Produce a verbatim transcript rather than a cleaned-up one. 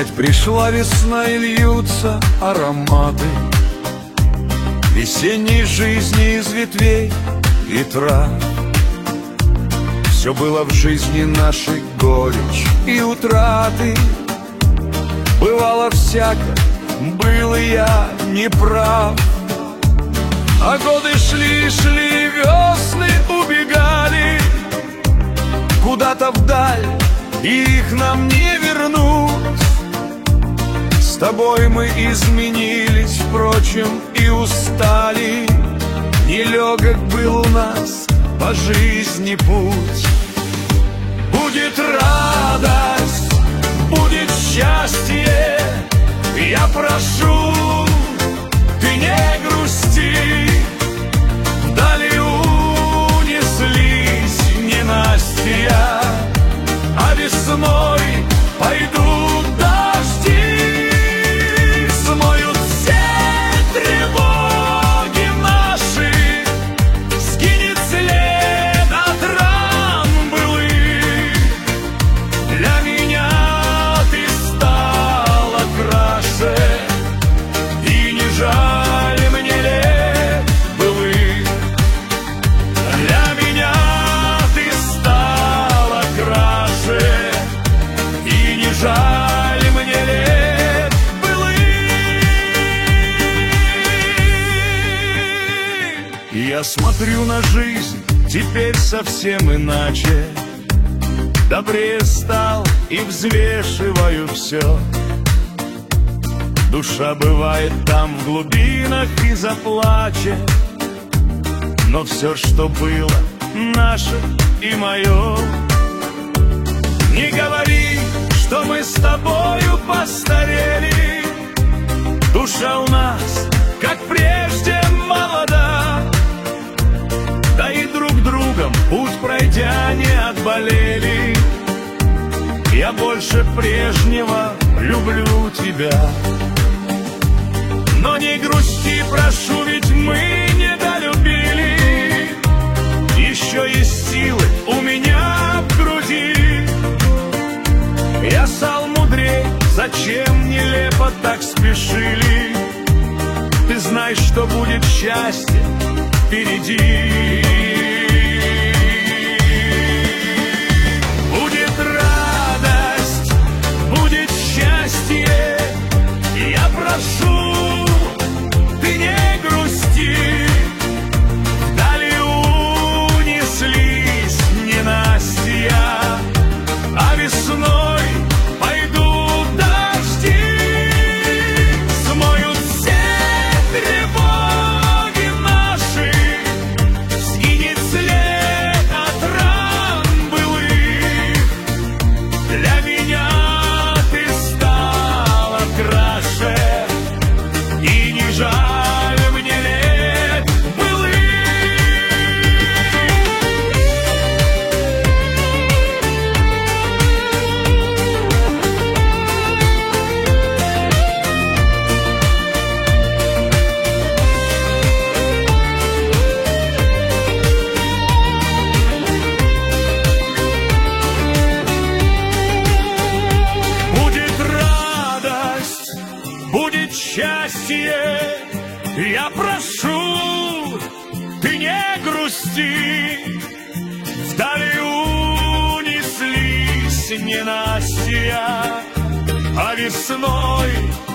Опять пришла весна и льются ароматы весенней жизни из ветвей ветра. Все было в жизни нашей горечь и утраты. Бывало всяко, был и я неправ. А годы шли, шли, весны убегали куда-то вдаль, и их нам не вернуть. С тобой мы изменились, впрочем, и устали. Нелегок был у нас по жизни путь. Будет радость, будет счастье, я прошу, ты не грусти. Вдали унеслись ненастья, а весной пойдут дожди. Смоют все тревоги наши, сгинет след от ран былых. Для меня ты стала краше, и не жаль мне лет былых. Для меня ты стала краше, и не жаль мне лет былых. Я смотрю на жизнь теперь совсем иначе, добрее стал и взвешиваю все. Душа бывает там в глубинах и заплачет, но все, что было наше и мое. Не говори, что мы с тобою постарели. Душа у нас, как прежде, молода, да и друг другом путь пройдя не отболели. Я больше прежнего люблю тебя. Но не грусти, прошу, ведь мы недолюбили. Еще есть силы у меня в груди. Я стал мудрей, зачем нелепо так спешили? Ты знаешь, что будет счастье впереди. Будет радость, будет счастье, я прошу, ты не грусти. Вдали унеслись ненастья, а весной пойдут дожди. Смоют все тревоги наши, сгинет след от ран былых. Для меня ты стала краше, и не жаль мне лет былых. Будет радость, будет счастье, я прошу, ты не грусти. Вдали унеслись ненастья, а весной